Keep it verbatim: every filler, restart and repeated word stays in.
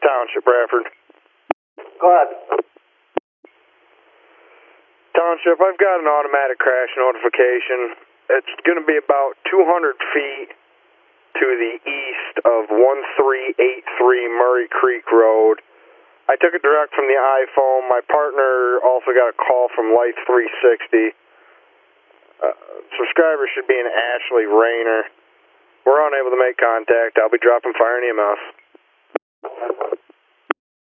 Township, Bradford. Go ahead. Township, I've got an automatic crash notification. It's going to be about two hundred feet to the east of one three eight three Murray Creek Road. I took it direct from the iPhone. My partner also got a call from Life three sixty. Uh, subscriber should be an Ashley Rayner. We're unable to make contact. I'll be dropping fire and E M S.